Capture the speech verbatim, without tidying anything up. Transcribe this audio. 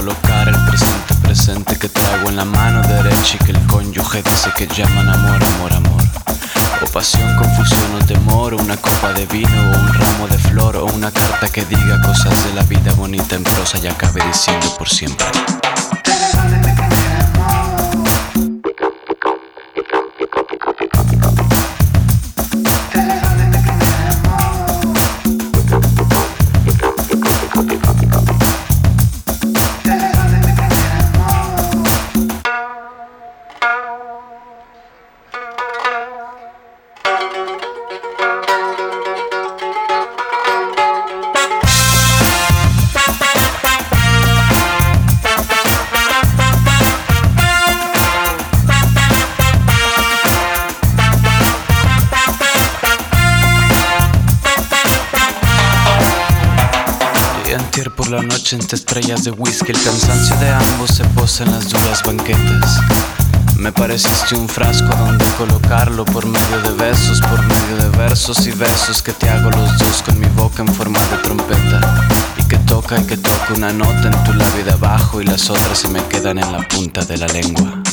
colocar el presente presente que traigo en la mano derecha y que el cónyuge dice que llaman amor, amor, amor. O pasión, confusión o temor, o una copa de vino o un ramo de flor, o una carta que diga cosas de la vida bonita en prosa y acabe diciendo por siempre. Por la noche entre estrellas de whisky, el cansancio de ambos se posa en las duras banquetas. Me pareciste un frasco donde colocarlo por medio de besos, por medio de versos y besos que te hago los dos con mi boca en forma de trompeta. Y que toca y que toca una nota en tu labio de abajo y las otras se me quedan en la punta de la lengua.